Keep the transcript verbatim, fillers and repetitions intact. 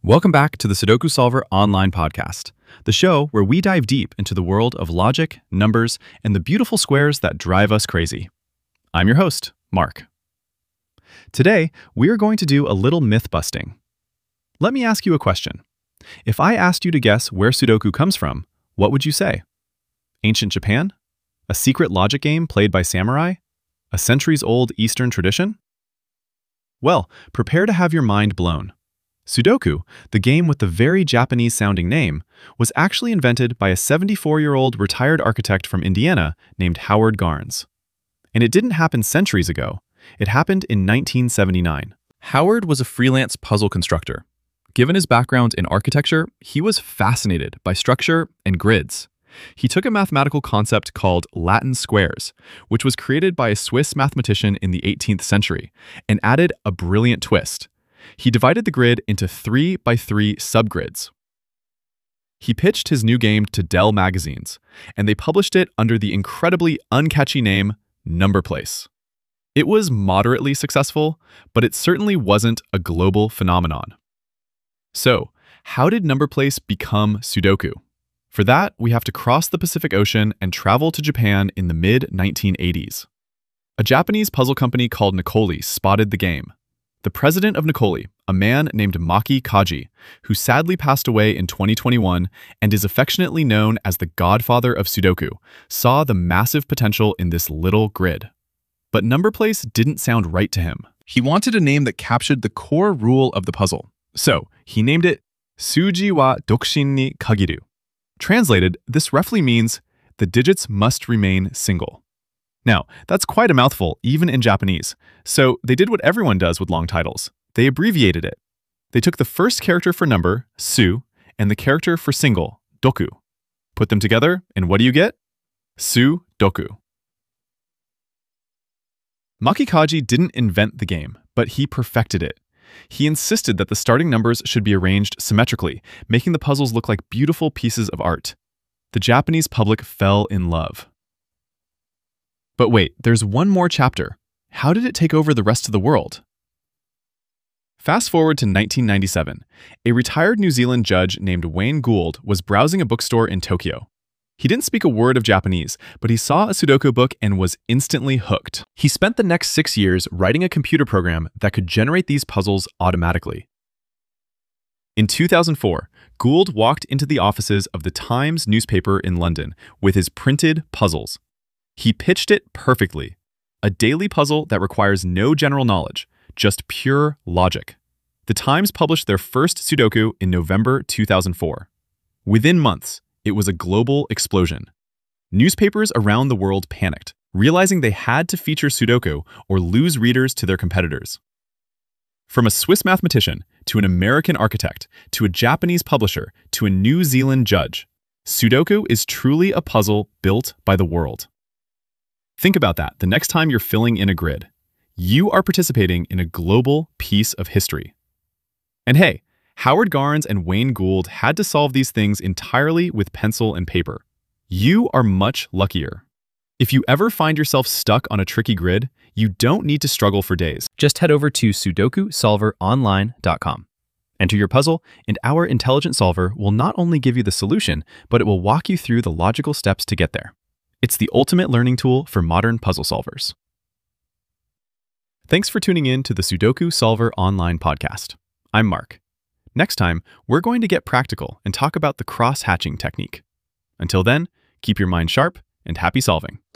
Welcome back to the Sudoku Solver Online Podcast, the show where we dive deep into the world of logic, numbers, and the beautiful squares that drive us crazy. I'm your host, Mark. Today, we are going to do a little myth busting. Let me ask you a question. If I asked you to guess where Sudoku comes from, what would you say? Ancient Japan? A secret logic game played by samurai? A centuries-old Eastern tradition? Well, prepare to have your mind blown. Sudoku, the game with the very Japanese-sounding name, was actually invented by a seventy-four-year-old retired architect from Indiana named Howard Garnes. And it didn't happen centuries ago. It happened in nineteen seventy-nine. Howard was a freelance puzzle constructor. Given his background in architecture, he was fascinated by structure and grids. He took a mathematical concept called Latin squares, which was created by a Swiss mathematician in the eighteenth century, and added a brilliant twist. He divided the grid into three by three subgrids. He pitched his new game to Dell magazines, and they published it under the incredibly uncatchy name Number Place. It was moderately successful, but it certainly wasn't a global phenomenon. So, how did Number Place become Sudoku? For that, we have to cross the Pacific Ocean and travel to Japan in the mid nineteen eighties. A Japanese puzzle company called Nikoli spotted the game. The president of Nikoli, a man named Maki Kaji, who sadly passed away in twenty twenty-one and is affectionately known as the godfather of Sudoku, saw the massive potential in this little grid. But Number Place didn't sound right to him. He wanted a name that captured the core rule of the puzzle. So, he named it Suji wa Dokushin ni Kagiru. Translated, this roughly means, the digits must remain single. Now, that's quite a mouthful, even in Japanese, so they did what everyone does with long titles. They abbreviated it. They took the first character for number, su, and the character for single, doku. Put them together, and what do you get? Su-doku. Maki Kaji didn't invent the game, but he perfected it. He insisted that the starting numbers should be arranged symmetrically, making the puzzles look like beautiful pieces of art. The Japanese public fell in love. But wait, there's one more chapter. How did it take over the rest of the world? Fast forward to nineteen ninety-seven. A retired New Zealand judge named Wayne Gould was browsing a bookstore in Tokyo. He didn't speak a word of Japanese, but he saw a Sudoku book and was instantly hooked. He spent the next six years writing a computer program that could generate these puzzles automatically. In two thousand four, Gould walked into the offices of the Times newspaper in London with his printed puzzles. He pitched it perfectly. A daily puzzle that requires no general knowledge, just pure logic. The Times published their first Sudoku in November two thousand four. Within months, it was a global explosion. Newspapers around the world panicked, realizing they had to feature Sudoku or lose readers to their competitors. From a Swiss mathematician, to an American architect, to a Japanese publisher, to a New Zealand judge, Sudoku is truly a puzzle built by the world. Think about that the next time you're filling in a grid. You are participating in a global piece of history. And hey, Howard Garnes and Wayne Gould had to solve these things entirely with pencil and paper. You are much luckier. If you ever find yourself stuck on a tricky grid, you don't need to struggle for days. Just head over to sudoku solver online dot com. Enter your puzzle, and our intelligent solver will not only give you the solution, but it will walk you through the logical steps to get there. It's the ultimate learning tool for modern puzzle solvers. Thanks for tuning in to the Sudoku Solver Online Podcast. I'm Mark. Next time, we're going to get practical and talk about the cross-hatching technique. Until then, keep your mind sharp and happy solving.